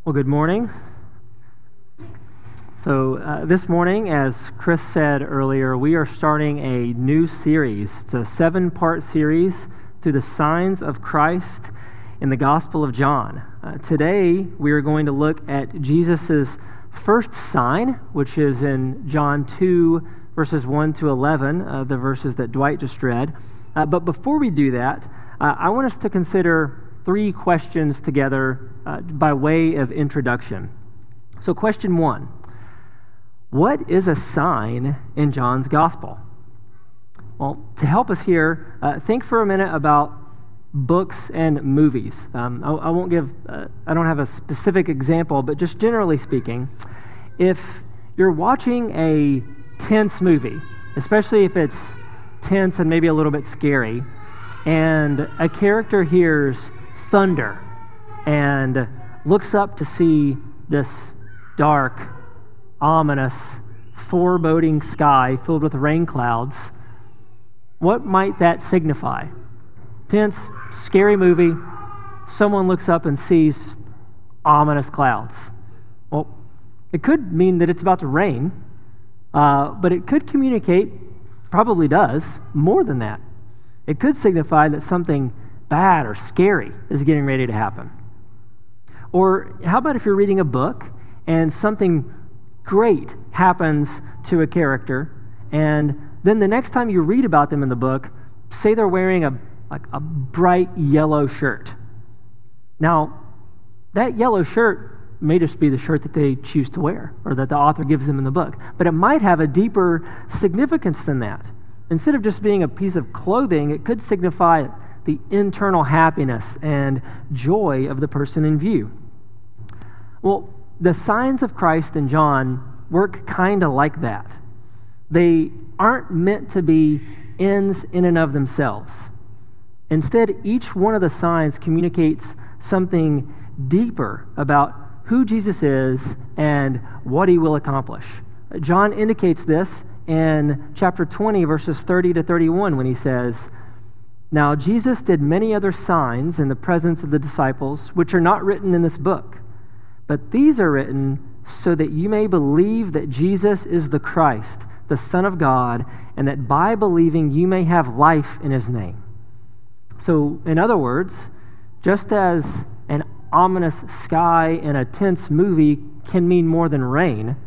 Well, good morning. So this morning, as Chris said earlier, we are starting a new series. It's a 7-part series through the signs of Christ in the Gospel of John. Today, we are going to look at Jesus' first sign, which is in John 2, verses 1 to 11, the verses that Dwight just read. But before we do that, I want us to consider 3 questions together by way of introduction. So question 1, what is a sign in John's gospel? Well, to help us here, think for a minute about books and movies. I don't have a specific example, but just generally speaking, if you're watching a tense movie, especially if it's tense and maybe a little bit scary, and a character hears thunder and looks up to see this dark, ominous, foreboding sky filled with rain clouds, what might that signify? Tense, scary movie, someone looks up and sees ominous clouds. Well, it could mean that it's about to rain, but it could communicate, probably does, more than that. It could signify that something bad or scary is getting ready to happen. Or how about if you're reading a book and something great happens to a character, and then the next time you read about them in the book, say they're wearing a bright yellow shirt. Now, that yellow shirt may just be the shirt that they choose to wear or that the author gives them in the book, but it might have a deeper significance than that. Instead of just being a piece of clothing, it could signify the internal happiness and joy of the person in view. Well, the signs of Christ in John work kind of like that. They aren't meant to be ends in and of themselves. Instead, each one of the signs communicates something deeper about who Jesus is and what he will accomplish. John indicates this in chapter 20, verses 30 to 31, when he says, "Now Jesus did many other signs in the presence of the disciples, which are not written in this book. But these are written so that you may believe that Jesus is the Christ, the Son of God, and that by believing you may have life in his name." So, in other words, just as an ominous sky in a tense movie can mean more than rain,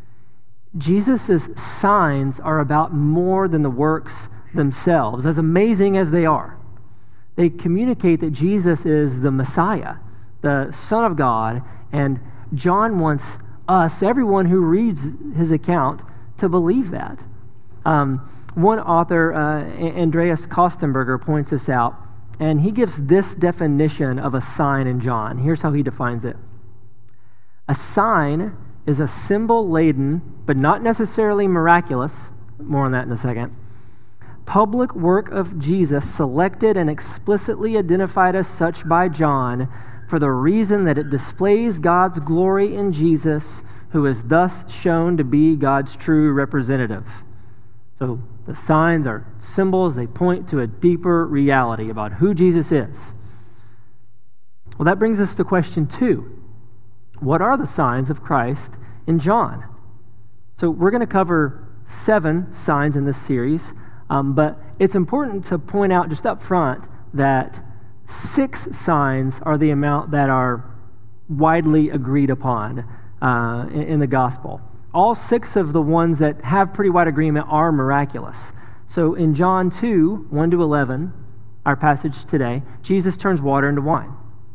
Jesus' signs are about more than the works themselves, as amazing as they are. They communicate that Jesus is the Messiah, the Son of God, and John wants us, everyone who reads his account, to believe that. One author, Andreas Kostenberger, points this out, and he gives this definition of a sign in John. Here's how he defines it. A sign is a symbol-laden, but not necessarily miraculous, more on that in a second, public work of Jesus selected and explicitly identified as such by John for the reason that it displays God's glory in Jesus, who is thus shown to be God's true representative. So the signs are symbols. They point to a deeper reality about who Jesus is. Well, that brings us to question 2. What are the signs of Christ in John? So we're going to cover 7 signs in this series, but it's important to point out just up front that 6 signs are the amount that are widely agreed upon in the gospel. All 6 of the ones that have pretty wide agreement are miraculous. So in John 2, 1 to 11, our passage today, Jesus turns water into wine.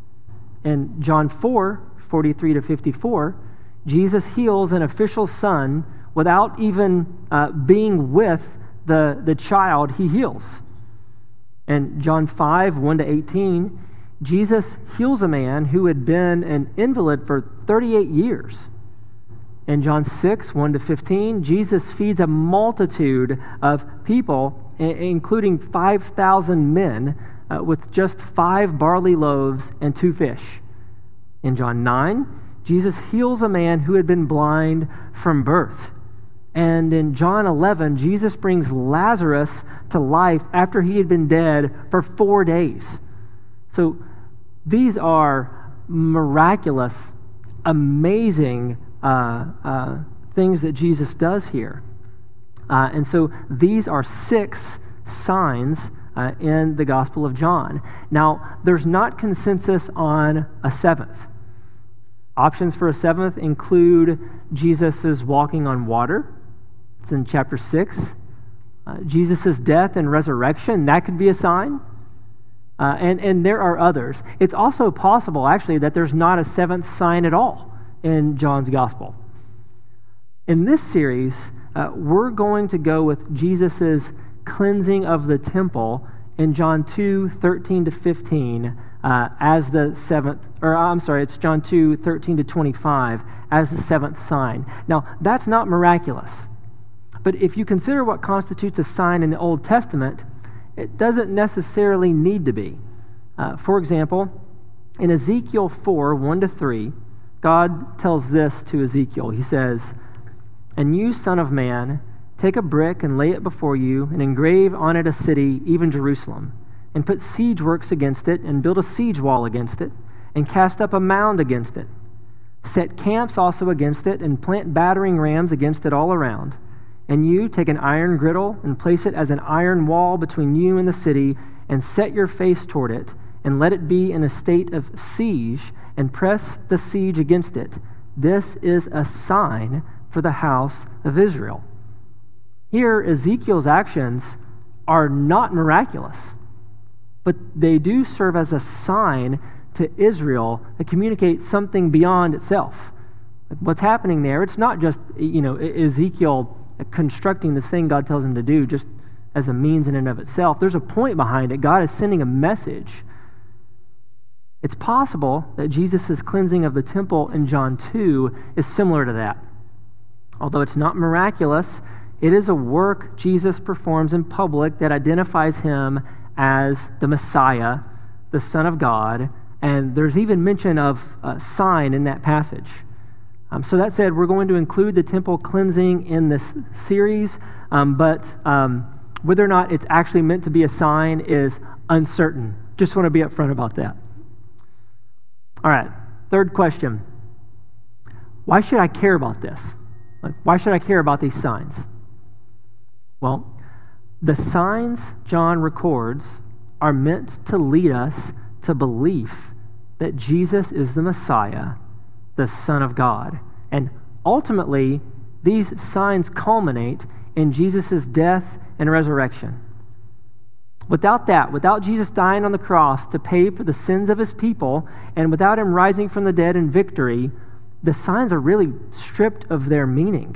In John 4, 43 to 54, Jesus heals an official's son without even being with the child he heals. In John 5, 1 to 18, Jesus heals a man who had been an invalid for 38 years. In John 6, 1 to 15, Jesus feeds a multitude of people, including 5,000 men, with just 5 barley loaves and 2 fish. In John 9, Jesus heals a man who had been blind from birth. And in John 11, Jesus brings Lazarus to life after he had been dead for 4 days. So these are miraculous amazing things that Jesus does here. And so these are 6 signs in the Gospel of John. Now, there's not consensus on a 7th. Options for a 7th include Jesus' walking on water. It's in chapter 6. Jesus' death and resurrection, that could be a sign. And there are others. It's also possible, actually, that there's not a 7th sign at all in John's Gospel. In this series, we're going to go with Jesus' cleansing of the temple in John 2:13-15 as the 7th, or I'm sorry, it's John 2:13-25 as the 7th sign. Now, that's not miraculous, but if you consider what constitutes a sign in the Old Testament, it doesn't necessarily need to be. For example, in Ezekiel 4:1-3, God tells this to Ezekiel. He says, "And you, son of man, take a brick and lay it before you, and engrave on it a city, even Jerusalem, and put siege works against it, and build a siege wall against it, and cast up a mound against it. Set camps also against it, and plant battering rams against it all around. And you take an iron griddle, and place it as an iron wall between you and the city, and set your face toward it, and let it be in a state of siege, and press the siege against it. This is a sign for the house of Israel." Here, Ezekiel's actions are not miraculous, but they do serve as a sign to Israel that communicates something beyond itself. Like what's happening there, it's not just, Ezekiel constructing this thing God tells him to do just as a means in and of itself. There's a point behind it. God is sending a message. It's possible that Jesus' cleansing of the temple in John 2 is similar to that. Although it's not miraculous, it is a work Jesus performs in public that identifies him as the Messiah, the Son of God, and there's even mention of a sign in that passage. So that said, we're going to include the temple cleansing in this series, but whether or not it's actually meant to be a sign is uncertain. Just want to be upfront about that. All right, third question. Why should I care about this? Why should I care about these signs? Well, the signs John records are meant to lead us to belief that Jesus is the Messiah, the Son of God. And ultimately, these signs culminate in Jesus' death and resurrection. Without that, without Jesus dying on the cross to pay for the sins of his people, and without him rising from the dead in victory, the signs are really stripped of their meaning.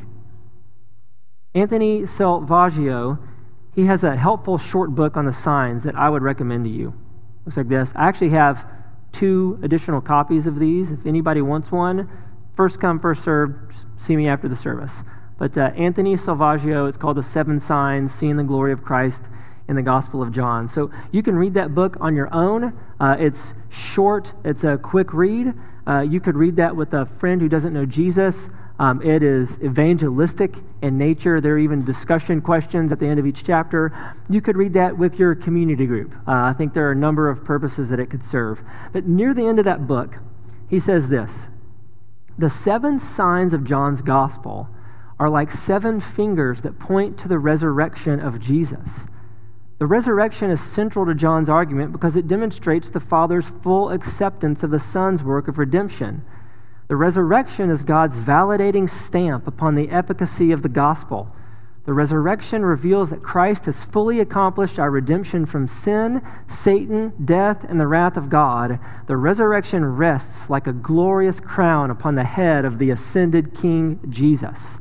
Anthony Salvaggio, he has a helpful short book on the signs that I would recommend to you. Looks like this. I actually have 2 additional copies of these. If anybody wants one, first come, first served, see me after the service. But Anthony Salvaggio, it's called The 7 Signs, Seeing the Glory of Christ in the Gospel of John. So you can read that book on your own. It's short. It's a quick read. You could read that with a friend who doesn't know Jesus. It is evangelistic in nature. There are even discussion questions at the end of each chapter. You could read that with your community group. I think there are a number of purposes that it could serve. But near the end of that book, he says this: "The 7 signs of John's gospel are like 7 fingers that point to the resurrection of Jesus. The resurrection is central to John's argument because it demonstrates the Father's full acceptance of the Son's work of redemption. The resurrection is God's validating stamp upon the efficacy of the gospel. The resurrection reveals that Christ has fully accomplished our redemption from sin, Satan, death, and the wrath of God. The resurrection rests like a glorious crown upon the head of the ascended King Jesus."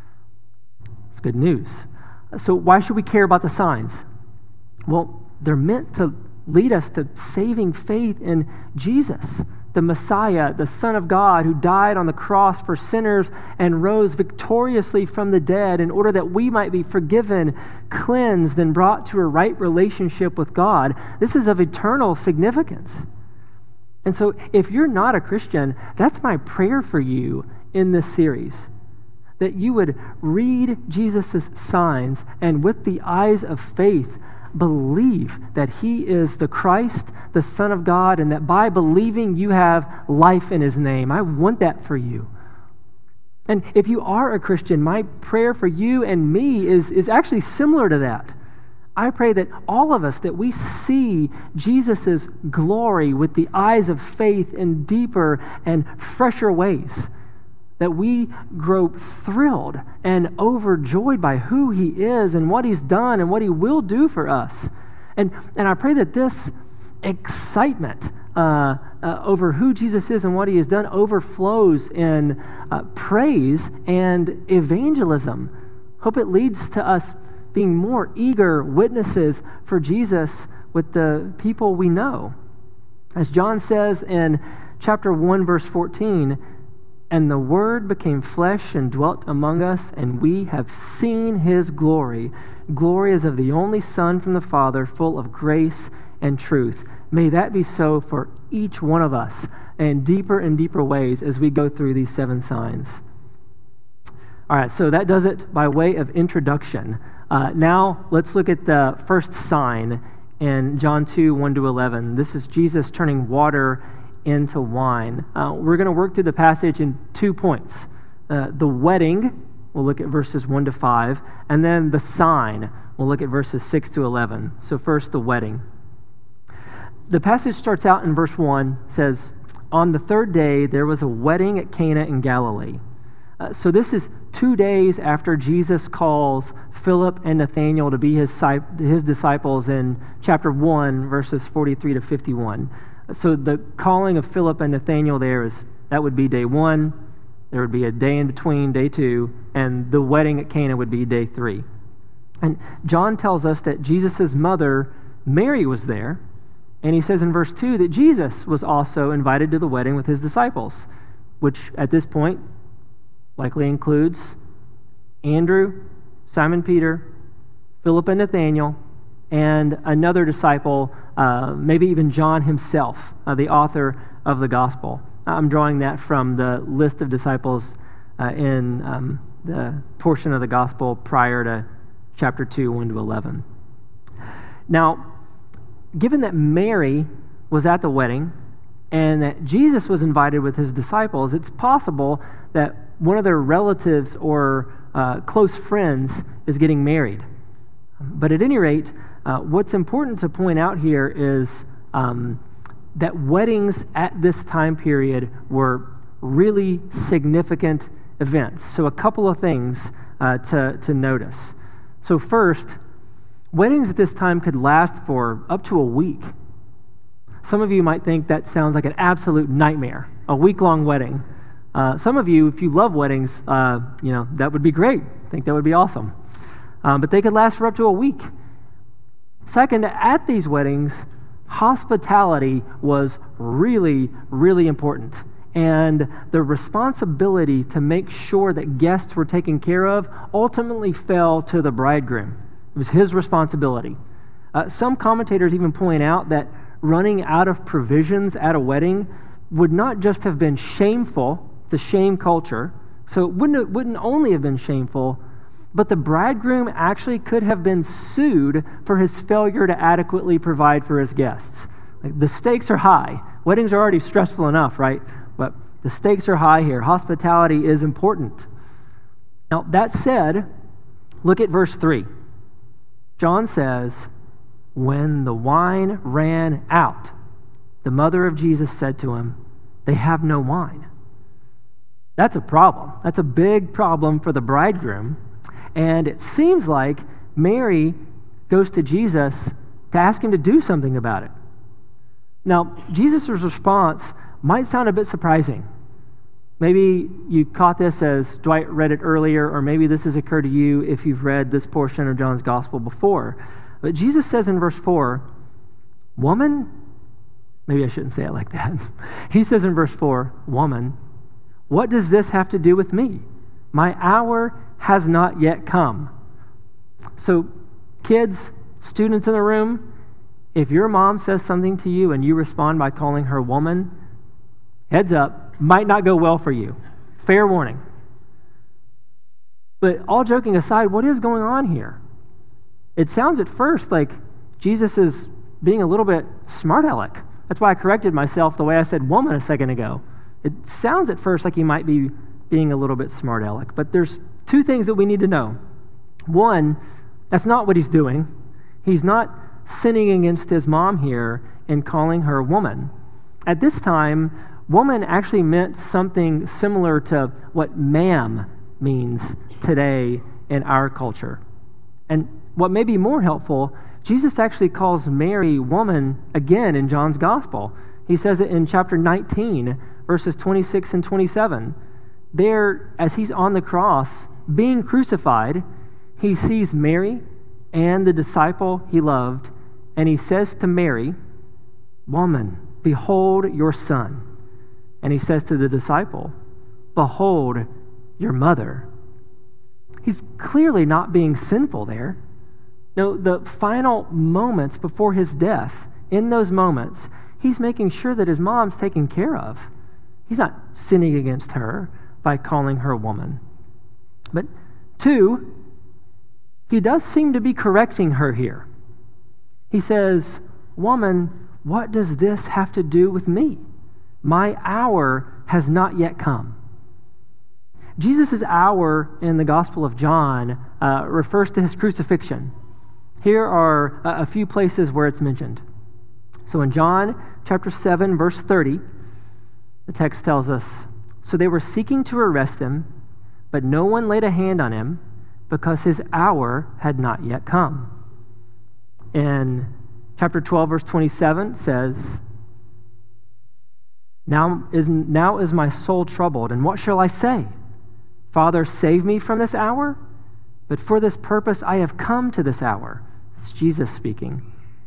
It's good news. So why should we care about the signs? Well, they're meant to lead us to saving faith in Jesus, the Messiah, the Son of God, who died on the cross for sinners and rose victoriously from the dead in order that we might be forgiven, cleansed, and brought to a right relationship with God. This is of eternal significance. And so if you're not a Christian, that's my prayer for you in this series, that you would read Jesus' signs and with the eyes of faith, believe that he is the Christ, the Son of God, and that by believing you have life in his name. I want that for you. And if you are a Christian, my prayer for you and me is actually similar to that. I pray that all of us, that we see Jesus' glory with the eyes of faith in deeper and fresher ways, that we grow thrilled and overjoyed by who he is and what he's done and what he will do for us. And I pray that this excitement over who Jesus is and what he has done overflows in praise and evangelism. Hope it leads to us being more eager witnesses for Jesus with the people we know. As John says in chapter 1, verse 14, "And the Word became flesh and dwelt among us, and we have seen his glory. Glory as of the only Son from the Father, full of grace and truth." May that be so for each one of us in deeper and deeper ways as we go through these 7 signs. All right, so that does it by way of introduction. Now let's look at the first sign in John 2, 1-11. This is Jesus turning water into wine. We're going to work through the passage in 2 points. The wedding, we'll look at verses 1-5, and then the sign, we'll look at verses 6-11. So first, the wedding. The passage starts out in verse 1, says, "On the 3rd day there was a wedding at Cana in Galilee." So this is 2 days after Jesus calls Philip and Nathanael to be his disciples in chapter 1, verses 43-51. So the calling of Philip and Nathanael that would be day 1, there would be a day in between, day 2, and the wedding at Cana would be day 3. And John tells us that Jesus' mother, Mary, was there, and he says in verse 2 that Jesus was also invited to the wedding with his disciples, which at this point likely includes Andrew, Simon Peter, Philip and Nathanael, and another disciple, maybe even John himself, the author of the gospel. I'm drawing that from the list of disciples in the portion of the gospel prior to chapter 2, 1-11. Now, given that Mary was at the wedding and that Jesus was invited with his disciples, it's possible that one of their relatives or close friends is getting married. But at any rate, what's important to point out here is that weddings at this time period were really significant events. So a couple of things to notice. So first, weddings at this time could last for up to a week. Some of you might think that sounds like an absolute nightmare, a week-long wedding. Some of you, if you love weddings, that would be great. I think that would be awesome. But they could last for up to a week. Second, at these weddings, hospitality was really, really important. And the responsibility to make sure that guests were taken care of ultimately fell to the bridegroom. It was his responsibility. Some commentators even point out that running out of provisions at a wedding would not just have been shameful. It's a shame culture, so it wouldn't only have been shameful, but the bridegroom actually could have been sued for his failure to adequately provide for his guests. Like, the stakes are high. Weddings are already stressful enough, right? But the stakes are high here. Hospitality is important. Now, that said, look at verse 3. John says, "When the wine ran out, the mother of Jesus said to him, 'They have no wine.'" That's a problem. That's a big problem for the bridegroom. And it seems like Mary goes to Jesus to ask him to do something about it. Now, Jesus' response might sound a bit surprising. Maybe you caught this as Dwight read it earlier, or maybe this has occurred to you if you've read this portion of John's gospel before. But Jesus says in verse 4, "Woman," maybe I shouldn't say it like that. He says in verse 4, "Woman, what does this have to do with me? My hour has not yet come." So, kids, students in the room, if your mom says something to you and you respond by calling her woman, heads up, might not go well for you. Fair warning. But all joking aside, what is going on here? It sounds at first like Jesus is being a little bit smart aleck. That's why I corrected myself the way I said woman a second ago. It sounds at first like he might be being a little bit smart aleck, but there's two things that we need to know. One, that's not what he's doing. He's not sinning against his mom here and calling her woman. At this time, woman actually meant something similar to what ma'am means today in our culture. And what may be more helpful, Jesus actually calls Mary woman again in John's gospel. He says it in chapter 19, verses 26 and 27. There, as he's on the cross, being crucified, he sees Mary and the disciple he loved, and he says to Mary, "Woman, behold your son." And he says to the disciple, "Behold your mother." He's clearly not being sinful there. No, the final moments before his death, in those moments, he's making sure that his mom's taken care of. He's not sinning against her by calling her a woman. But two, he does seem to be correcting her here. He says, "Woman, what does this have to do with me? My hour has not yet come." Jesus' hour in the Gospel of John refers to his crucifixion. Here are a few places where it's mentioned. So in John chapter 7, verse 30, the text tells us, "So they were seeking to arrest him, but no one laid a hand on him because his hour had not yet come." In chapter 12, verse 27 says, Now is my soul troubled, and what shall I say? Father, save me from this hour? But for this purpose I have come to this hour." It's Jesus speaking.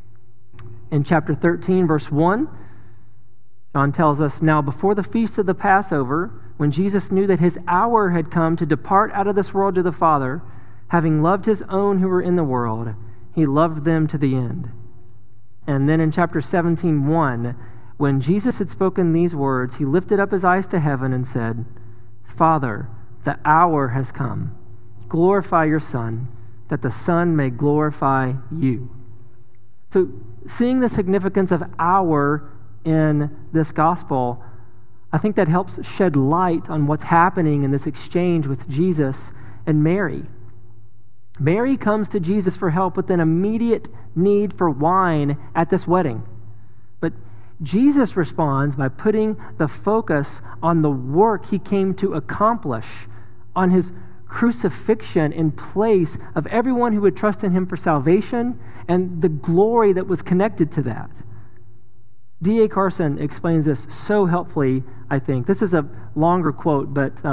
In chapter 13, verse 1, John tells us, "Now before the feast of the Passover, when Jesus knew that his hour had come to depart out of this world to the Father, having loved his own who were in the world, he loved them to the end." And then in chapter 17, 1, when Jesus had spoken these words, he lifted up his eyes to heaven and said, "Father, the hour has come. Glorify your Son, that the Son may glorify you." So seeing the significance of hour in this gospel, I think that helps shed light on what's happening in this exchange with Jesus and Mary. Mary comes to Jesus for help with an immediate need for wine at this wedding. But Jesus responds by putting the focus on the work he came to accomplish, on his crucifixion in place of everyone who would trust in him for salvation and the glory that was connected to that. D.A. Carson explains this so helpfully, I think. This is a longer quote, but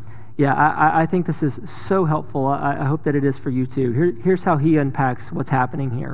I think this is so helpful. I hope that it is for you too. Here's how he unpacks what's happening here.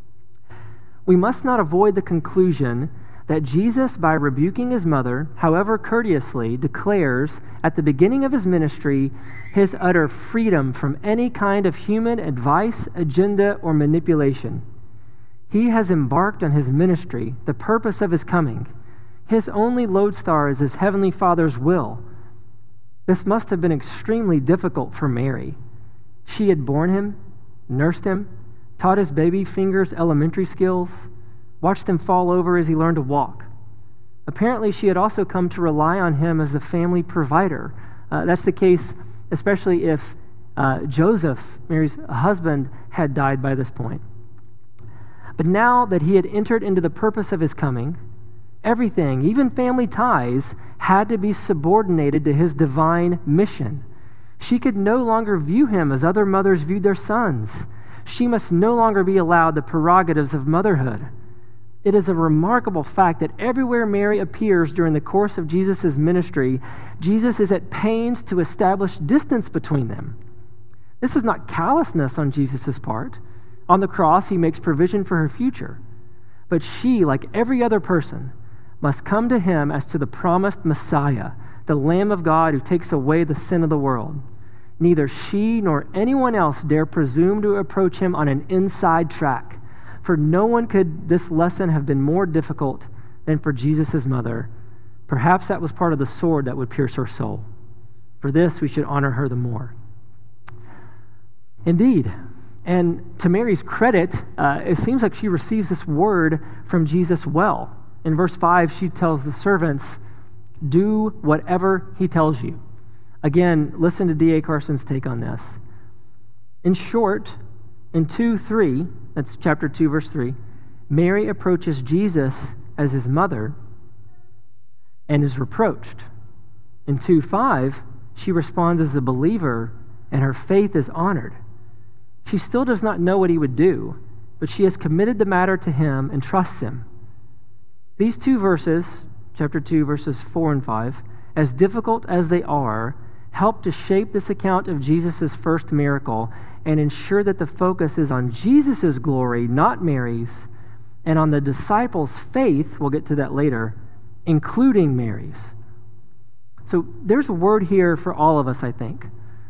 "We must not avoid the conclusion that Jesus, by rebuking his mother, however courteously, declares at the beginning of his ministry his utter freedom from any kind of human advice, agenda, or manipulation. He has embarked on his ministry, the purpose of his coming. His only lodestar is his heavenly Father's will. This must have been extremely difficult for Mary. She had borne him, nursed him, taught his baby fingers elementary skills, watched him fall over as he learned to walk. Apparently, she had also come to rely on him as the family provider. That's the case, especially if Joseph, Mary's husband, had died by this point. But now that he had entered into the purpose of his coming, everything, even family ties, had to be subordinated to his divine mission. She could no longer view him as other mothers viewed their sons. She must no longer be allowed the prerogatives of motherhood. It is a remarkable fact that everywhere Mary appears during the course of Jesus' ministry, Jesus is at pains to establish distance between them. This is not callousness on Jesus' part. On the cross, he makes provision for her future. But she, like every other person, must come to him as to the promised Messiah, the Lamb of God who takes away the sin of the world. Neither she nor anyone else dare presume to approach him on an inside track. For no one could this lesson have been more difficult than for Jesus' mother. Perhaps that was part of the sword that would pierce her soul. For this, we should honor her the more. Indeed, And to Mary's credit, it seems like she receives this word from Jesus well. In verse 5, she tells the servants, do whatever he tells you. Again, listen to D.A. Carson's take on this. In short, in 2:3, that's chapter 2, verse 3, Mary approaches Jesus as his mother and is reproached. In 2:5, she responds as a believer and her faith is honored. She still does not know what he would do, but she has committed the matter to him and trusts him. These two verses, chapter 2, verses 4 and 5, as difficult as they are, help to shape this account of Jesus' first miracle and ensure that the focus is on Jesus' glory, not Mary's, and on the disciples' faith, we'll get to that later, including Mary's. So there's a word here for all of us, I think.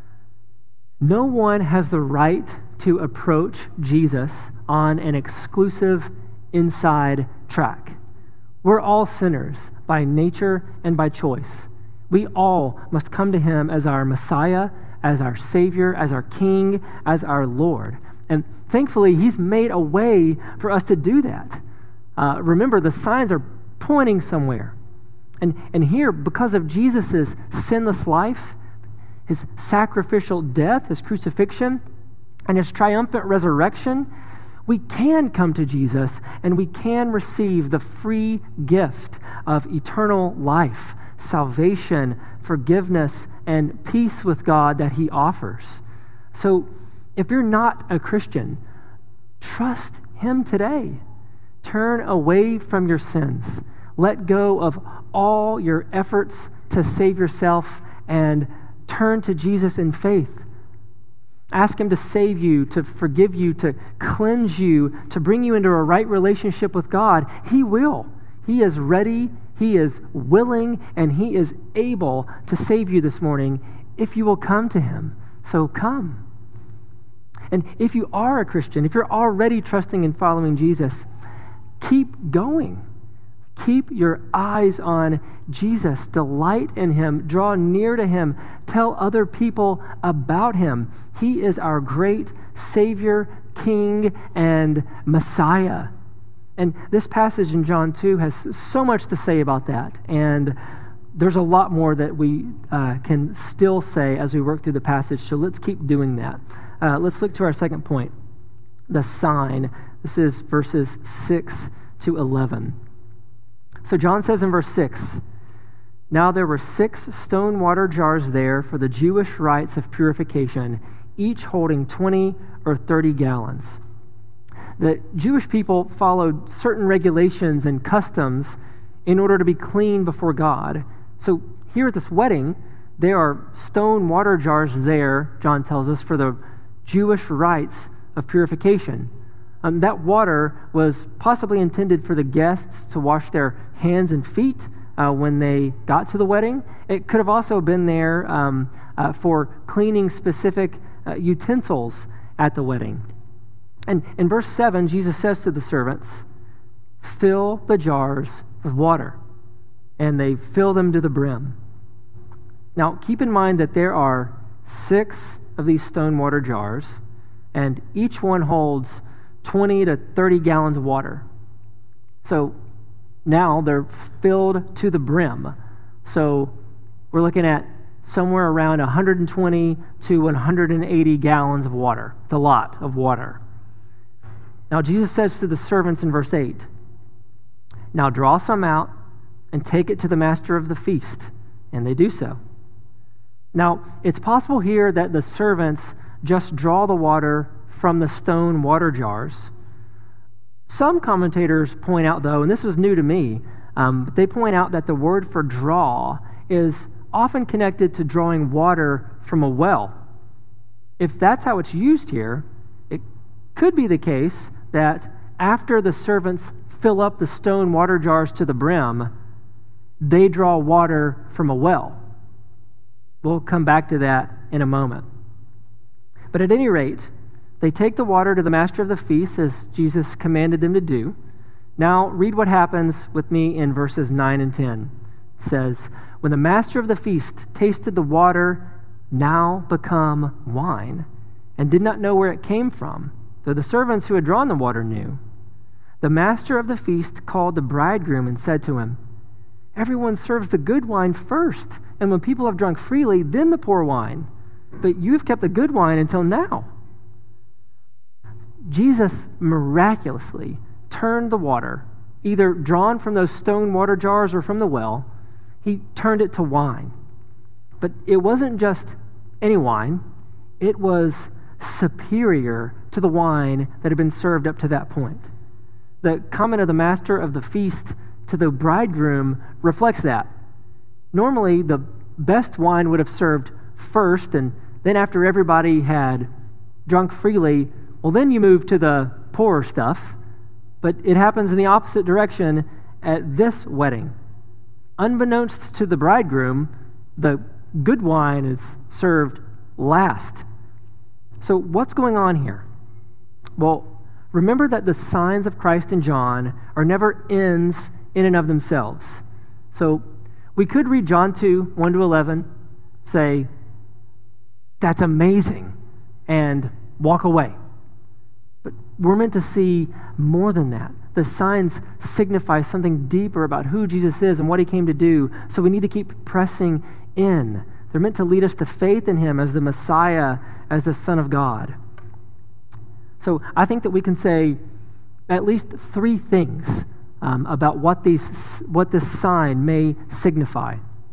No one has the right to approach Jesus on an exclusive inside track. We're all sinners by nature and by choice. We all must come to him as our Messiah, as our Savior, as our King, as our Lord. And thankfully, he's made a way for us to do that. Remember, the signs are pointing somewhere. And here, because of Jesus' sinless life, his sacrificial death, his crucifixion, and his triumphant resurrection, we can come to Jesus and we can receive the free gift of eternal life, salvation, forgiveness, and peace with God that he offers. So if you're not a Christian, trust him today. Turn away from your sins. Let go of all your efforts to save yourself and turn to Jesus in faith. Ask him to save you, to forgive you, to cleanse you, to bring you into a right relationship with God. He will. He is ready, he is willing, and he is able to save you this morning if you will come to him. So come. And if you are a Christian, if you're already trusting and following Jesus, keep going. Keep your eyes on Jesus. Delight in him. Draw near to him. Tell other people about him. He is our great Savior, King, and Messiah. And this passage in John 2 has so much to say about that. And there's a lot more that we can still say as we work through the passage. So let's keep doing that. Let's look to our second point, the sign. This is verses 6 to 11. So John says in verse 6, now there were 6 stone water jars there for the Jewish rites of purification, each holding 20 or 30 gallons. The Jewish people followed certain regulations and customs in order to be clean before God. So here at this wedding, there are stone water jars there, John tells us, for the Jewish rites of purification. That water was possibly intended for the guests to wash their hands and feet when they got to the wedding. It could have also been there for cleaning specific utensils at the wedding. And in verse 7, Jesus says to the servants, fill the jars with water. And they fill them to the brim. Now, keep in mind that there are 6 of these stone water jars, and each one holds 20 to 30 gallons of water. So now they're filled to the brim. So we're looking at somewhere around 120 to 180 gallons of water. It's a lot of water. Now Jesus says to the servants in verse 8, now draw some out and take it to the master of the feast. And they do so. Now, it's possible here that the servants just draw the water from the stone water jars. Some commentators point out, though, and this was new to me, but they point out that the word for draw is often connected to drawing water from a well. If that's how it's used here, it could be the case that after the servants fill up the stone water jars to the brim, they draw water from a well. We'll come back to that in a moment. But at any rate, they take the water to the master of the feast as Jesus commanded them to do. Now read what happens with me in verses 9 and 10. It says, when the master of the feast tasted the water now become wine, and did not know where it came from, though the servants who had drawn the water knew. The master of the feast called the bridegroom and said to him, "Everyone serves the good wine first, and when people have drunk freely, then the poor wine. But you have kept the good wine until now." Jesus miraculously turned the water, either drawn from those stone water jars or from the well. He turned it to wine. But it wasn't just any wine. It was superior to the wine that had been served up to that point. The comment of the master of the feast to the bridegroom reflects that. Normally, the best wine would have served first, and then after everybody had drunk freely, well, then you move to the poorer stuff. But it happens in the opposite direction at this wedding. Unbeknownst to the bridegroom, the good wine is served last. So what's going on here? Well, remember that the signs of Christ in John are never ends in and of themselves. So we could read John 2, 1 to 11, say, "That's amazing," and walk away. But we're meant to see more than that. The signs signify something deeper about who Jesus is and what he came to do, so we need to keep pressing in. They're meant to lead us to faith in him as the Messiah, as the Son of God. So I think that we can say at least three things about what this sign may signify.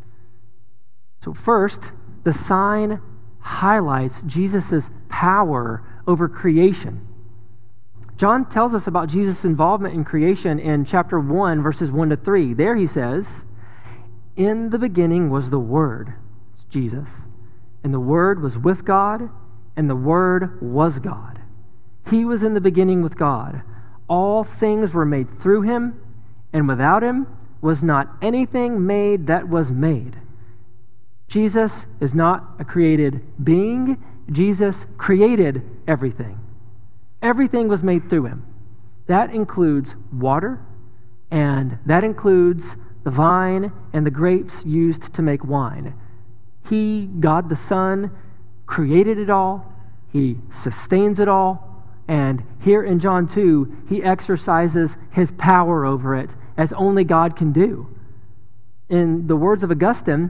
So first, the sign highlights Jesus' power over creation. John tells us about Jesus' involvement in creation in chapter 1, verses 1 to 3. There he says, "In the beginning was the Word," it's Jesus, "and the Word was with God, and the Word was God. He was in the beginning with God. All things were made through him, and without him was not anything made that was made." Jesus is not a created being. Jesus created everything. Everything was made through him. That includes water, and that includes the vine and the grapes used to make wine. He, God the Son, created it all. He sustains it all. And here in John 2, he exercises his power over it as only God can do. In the words of Augustine,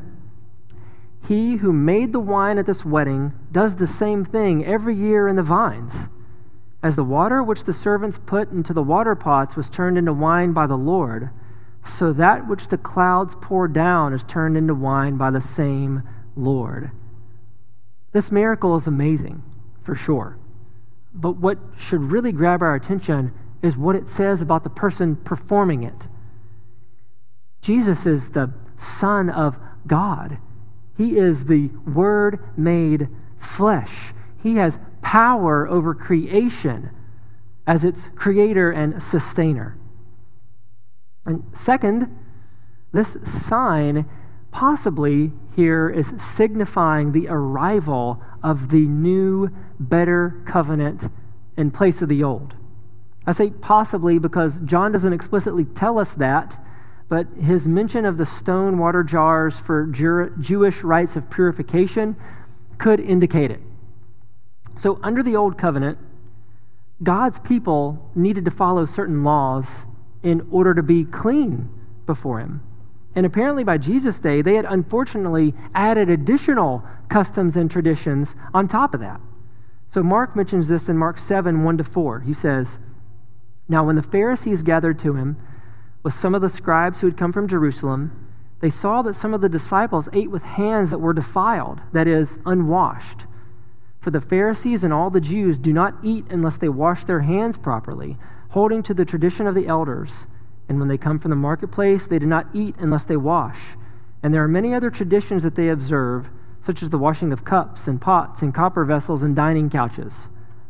"He who made the wine at this wedding does the same thing every year in the vines. As the water which the servants put into the water pots was turned into wine by the Lord, so that which the clouds pour down is turned into wine by the same Lord." This miracle is amazing, for sure. But what should really grab our attention is what it says about the person performing it. Jesus is the Son of God. He is the Word made flesh. He has power over creation as its creator and sustainer. And second, this sign possibly here is signifying the arrival of the new, better covenant in place of the old. I say possibly because John doesn't explicitly tell us that, but his mention of the stone water jars for Jewish rites of purification could indicate it. So under the old covenant, God's people needed to follow certain laws in order to be clean before him. And apparently by Jesus' day, they had unfortunately added additional customs and traditions on top of that. So Mark mentions this in Mark 7, 1 to 4. He says, "Now when the Pharisees gathered to him with some of the scribes who had come from Jerusalem, they saw that some of the disciples ate with hands that were defiled, that is, unwashed. For the Pharisees and all the Jews do not eat unless they wash their hands properly, holding to the tradition of the elders. And when they come from the marketplace, they do not eat unless they wash. And there are many other traditions that they observe, such as the washing of cups and pots and copper vessels and dining couches."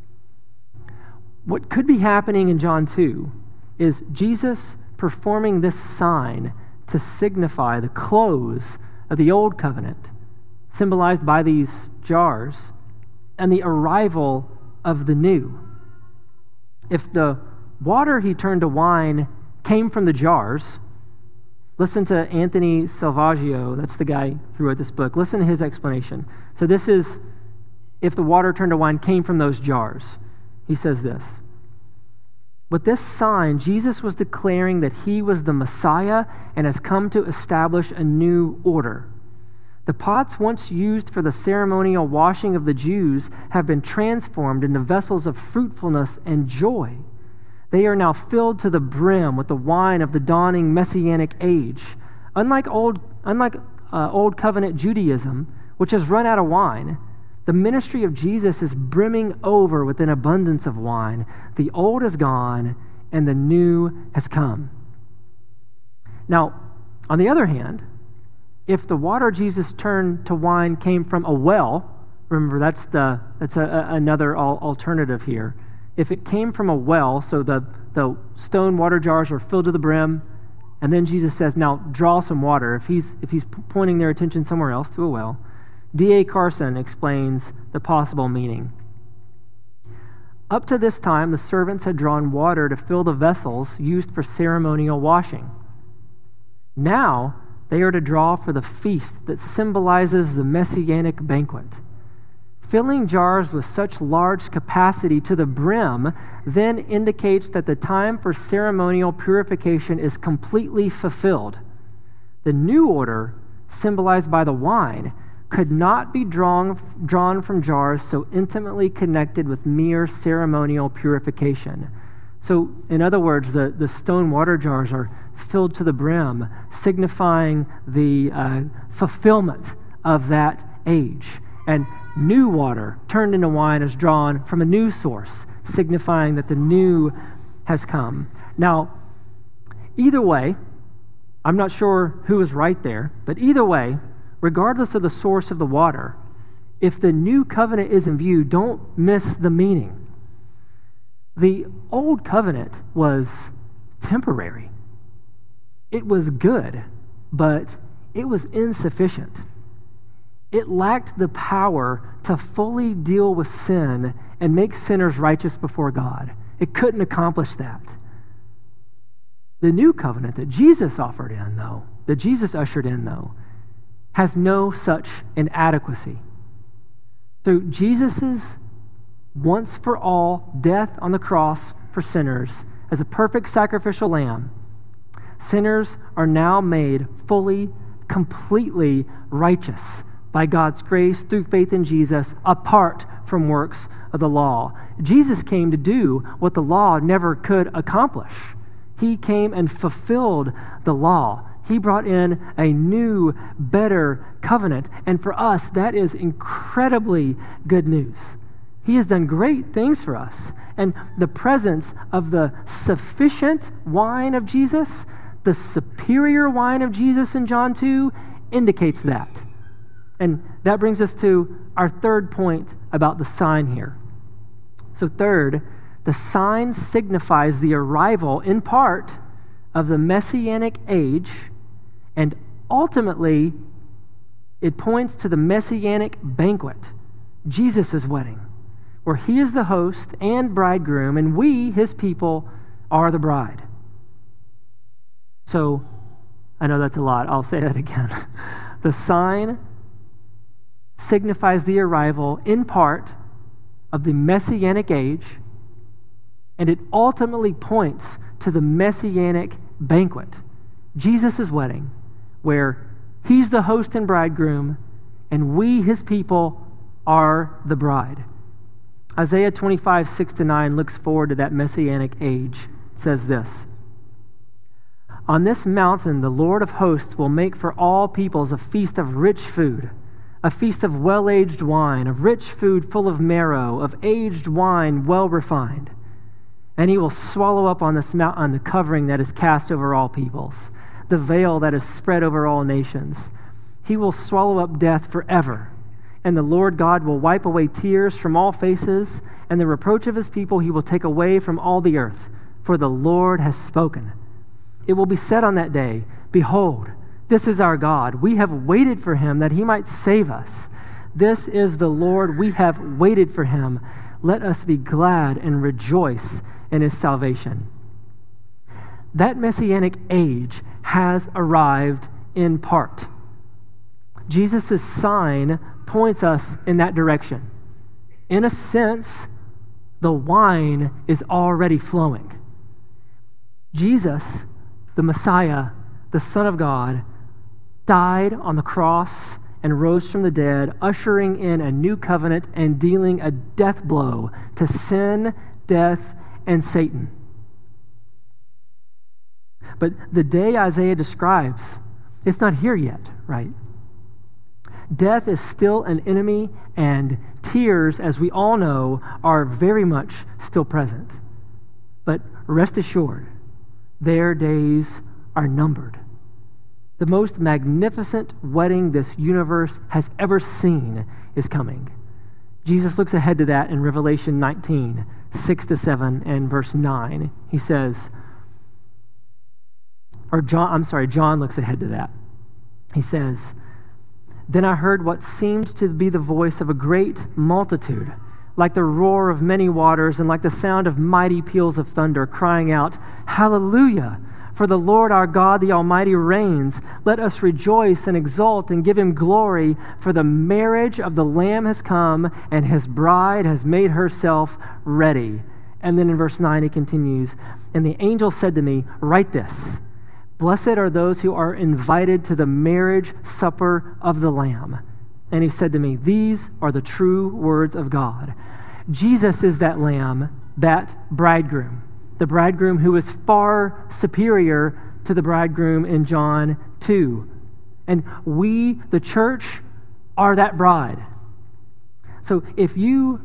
What could be happening in John 2 is Jesus performing this sign to signify the close of the old covenant, symbolized by these jars, and the arrival of the new. If the water he turned to wine came from the jars, listen to Anthony Salvaggio, that's the guy who wrote this book. Listen to his explanation. So this is if the water turned to wine came from those jars. He says this: with this sign, Jesus was declaring that he was the Messiah and has come to establish a new order. The pots once used for the ceremonial washing of the Jews have been transformed into vessels of fruitfulness and joy. They are now filled to the brim with the wine of the dawning Messianic age. Unlike Old Covenant Judaism, which has run out of wine, the ministry of Jesus is brimming over with an abundance of wine. The old is gone and the new has come. Now, on the other hand, if the water Jesus turned to wine came from a well, remember that's another alternative here. If it came from a well, so the stone water jars are filled to the brim, and then Jesus says, now draw some water. If he's pointing their attention somewhere else to a well, D.A. Carson explains the possible meaning. Up to this time, the servants had drawn water to fill the vessels used for ceremonial washing. Now, they are to draw for the feast that symbolizes the Messianic banquet. Filling jars with such large capacity to the brim then indicates that the time for ceremonial purification is completely fulfilled. The new order, symbolized by the wine, could not be drawn from jars so intimately connected with mere ceremonial purification. So, in other words, the stone water jars are filled to the brim, signifying the fulfillment of that age. And new water turned into wine is drawn from a new source, signifying that the new has come. Now, either way, I'm not sure who is right there, but either way, regardless of the source of the water, if the new covenant is in view, don't miss the meaning. The old covenant was temporary. It was good, but it was insufficient. It lacked the power to fully deal with sin and make sinners righteous before God. It couldn't accomplish that. The new covenant that Jesus ushered in, though, has no such inadequacy. Through Jesus' once-for-all death on the cross for sinners as a perfect sacrificial lamb, sinners are now made fully, completely righteous by God's grace through faith in Jesus, apart from works of the law. Jesus came to do what the law never could accomplish. He came and fulfilled the law. He brought in a new, better covenant. And for us, that is incredibly good news. He has done great things for us. And the presence of the sufficient wine of Jesus, the superior wine of Jesus in John 2, indicates that. And that brings us to our third point about the sign here. So third, the sign signifies the arrival, in part, of the Messianic age, and ultimately, it points to the Messianic banquet, Jesus' wedding, where he is the host and bridegroom, and we, his people, are the bride. So, I know that's a lot. I'll say that again. The sign signifies the arrival, in part, of the Messianic age, and it ultimately points to the Messianic banquet, Jesus' wedding, where he's the host and bridegroom, and we, his people, are the bride. Isaiah 25, 6-9 looks forward to that Messianic age. It says this: on this mountain the Lord of hosts will make for all peoples a feast of rich food, a feast of well-aged wine, of rich food full of marrow, of aged wine well refined. And he will swallow up on this mountain the covering that is cast over all peoples, the veil that is spread over all nations. He will swallow up death forever. And the Lord God will wipe away tears from all faces, and the reproach of his people he will take away from all the earth, for the Lord has spoken. It will be said on that day, behold, this is our God. We have waited for him that he might save us. This is the Lord. We have waited for him. Let us be glad and rejoice in his salvation. That Messianic age has arrived in part. Jesus' sign points us in that direction. In a sense, the wine is already flowing. Jesus, the Messiah, the Son of God, died on the cross and rose from the dead, ushering in a new covenant and dealing a death blow to sin, death, and Satan. But the day Isaiah describes, it's not here yet, right? Death is still an enemy, and tears, as we all know, are very much still present. But rest assured, their days are numbered. The most magnificent wedding this universe has ever seen is coming. Jesus looks ahead to that in Revelation 19, 6-7, and verse 9. He says, John looks ahead to that. He says, "Then I heard what seemed to be the voice of a great multitude, like the roar of many waters and like the sound of mighty peals of thunder, crying out, 'Hallelujah! For the Lord our God, the Almighty, reigns. Let us rejoice and exult and give him glory, for the marriage of the Lamb has come, and his bride has made herself ready.'" And then in verse 9 he continues, "And the angel said to me, 'Write this, blessed are those who are invited to the marriage supper of the Lamb.' And he said to me, 'These are the true words of God.'" Jesus is that Lamb, that bridegroom, the bridegroom who is far superior to the bridegroom in John 2. And we, the church, are that bride. So if you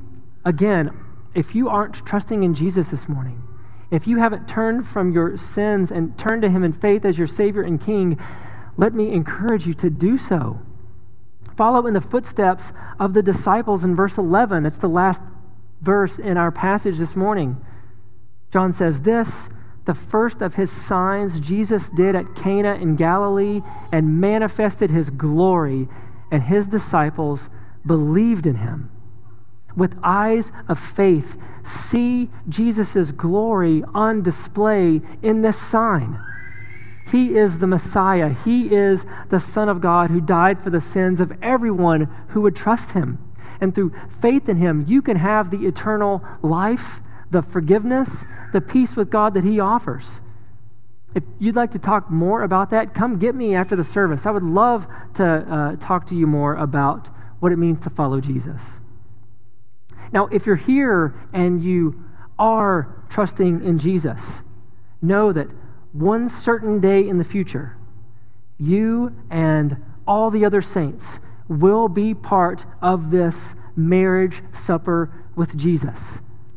aren't trusting in Jesus this morning, if you haven't turned from your sins and turned to him in faith as your Savior and King, let me encourage you to do so. Follow in the footsteps of the disciples in verse 11. It's the last verse in our passage this morning. John says this, "The first of his signs Jesus did at Cana in Galilee and manifested his glory, and his disciples believed in him." With eyes of faith, see Jesus' glory on display in this sign. He is the Messiah. He is the Son of God who died for the sins of everyone who would trust him. And through faith in him, you can have the eternal life, the forgiveness, the peace with God that he offers. If you'd like to talk more about that, come get me after the service. I would love to talk to you more about what it means to follow Jesus. Now, if you're here and you are trusting in Jesus, know that one certain day in the future, you and all the other saints will be part of this marriage supper with Jesus.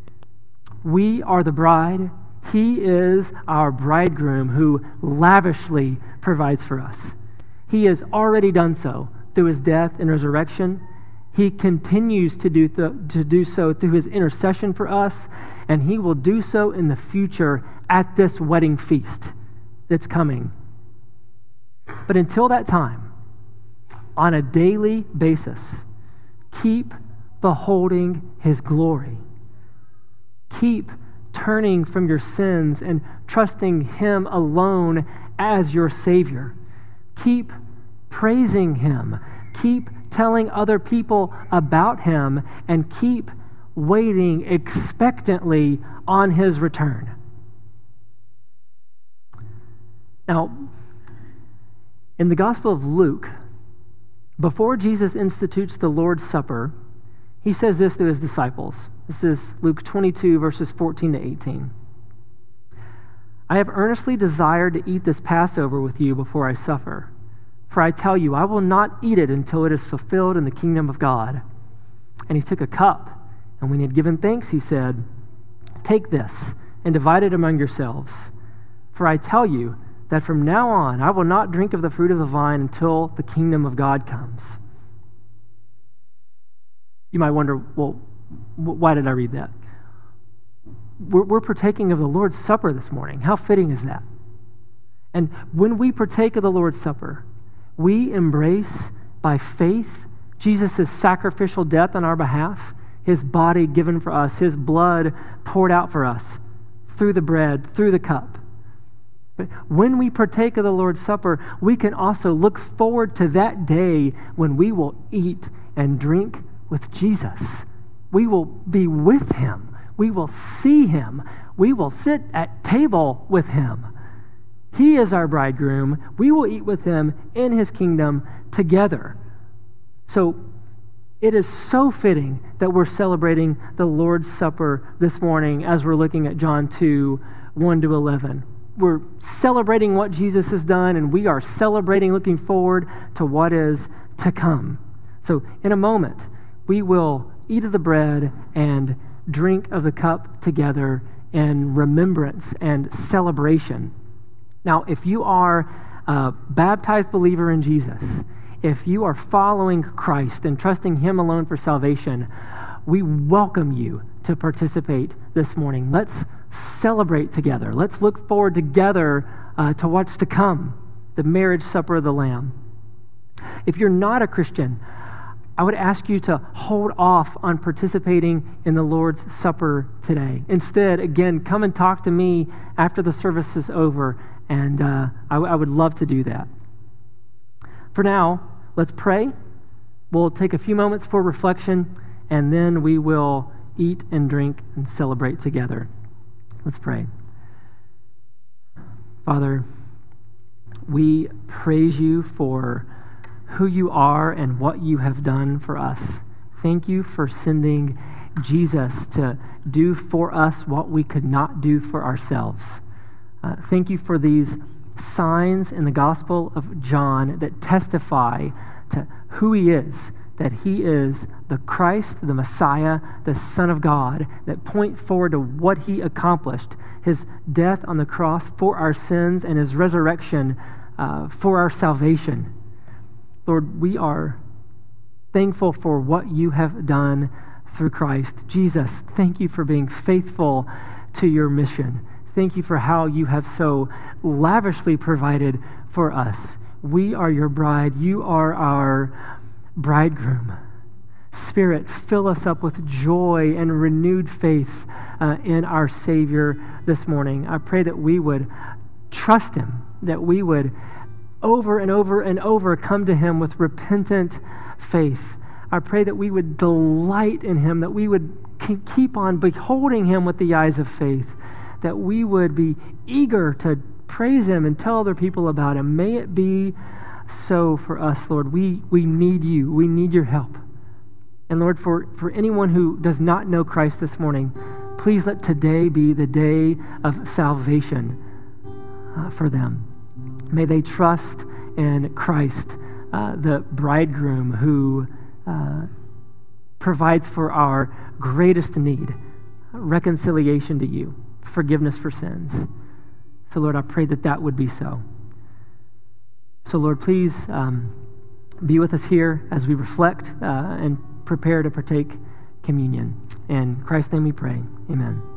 We are the bride. He is our bridegroom who lavishly provides for us. He has already done so through his death and resurrection. He continues to do so through his intercession for us, and he will do so in the future at this wedding feast that's coming. But until that time, on a daily basis, keep beholding his glory. Keep turning from your sins and trusting him alone as your Savior. Keep praising him. Keep telling other people about him, and keep waiting expectantly on his return. Now, in the Gospel of Luke, before Jesus institutes the Lord's Supper, he says this to his disciples. This is Luke 22, verses 14-18. "I have earnestly desired to eat this Passover with you before I suffer. For I tell you, I will not eat it until it is fulfilled in the kingdom of God." And he took a cup, and when he had given thanks, he said, "Take this and divide it among yourselves. For I tell you that from now on I will not drink of the fruit of the vine until the kingdom of God comes." You might wonder, well, why did I read that? We're partaking of the Lord's Supper this morning. How fitting is that? And when we partake of the Lord's Supper, we embrace by faith Jesus' sacrificial death on our behalf, his body given for us, his blood poured out for us through the bread, through the cup. But when we partake of the Lord's Supper, we can also look forward to that day when we will eat and drink with Jesus, We will be with him. We will see him. We will sit at table with him. He is our bridegroom. We will eat with him in his kingdom together. So it is so fitting that we're celebrating the Lord's Supper this morning as we're looking at John 2, 1 to 11. We're celebrating what Jesus has done, and we are celebrating, looking forward to what is to come. So in a moment, we will eat of the bread and drink of the cup together in remembrance and celebration. Now, if you are a baptized believer in Jesus, if you are following Christ and trusting him alone for salvation, we welcome you to participate this morning. Let's celebrate together. Let's look forward together to what's to come, the marriage supper of the Lamb. If you're not a Christian, I would ask you to hold off on participating in the Lord's Supper today. Instead, again, come and talk to me after the service is over, and I would love to do that. For now, let's pray. We'll take a few moments for reflection, and then we will eat and drink and celebrate together. Let's pray. Father, we praise you for who you are and what you have done for us. Thank you for sending Jesus to do for us what we could not do for ourselves. Thank you for these signs in the Gospel of John that testify to who he is, that he is the Christ, the Messiah, the Son of God, that point forward to what he accomplished, his death on the cross for our sins and his resurrection for our salvation. Lord, we are thankful for what you have done through Christ. Jesus, thank you for being faithful to your mission. Thank you for how you have so lavishly provided for us. We are your bride. You are our bridegroom. Spirit, fill us up with joy and renewed faith in our Savior this morning. I pray that we would trust him, that we would over and over and over come to him with repentant faith. I pray that we would delight in him, that we would keep on beholding him with the eyes of faith, that we would be eager to praise him and tell other people about him. May it be so for us, Lord. We need you. We need your help. And Lord, for anyone who does not know Christ this morning, please let today be the day of salvation for them. May they trust in Christ, the bridegroom who provides for our greatest need, reconciliation to you, forgiveness for sins. So, Lord, I pray that that would be so. So, Lord, please be with us here as we reflect and prepare to partake communion. In Christ's name we pray. Amen.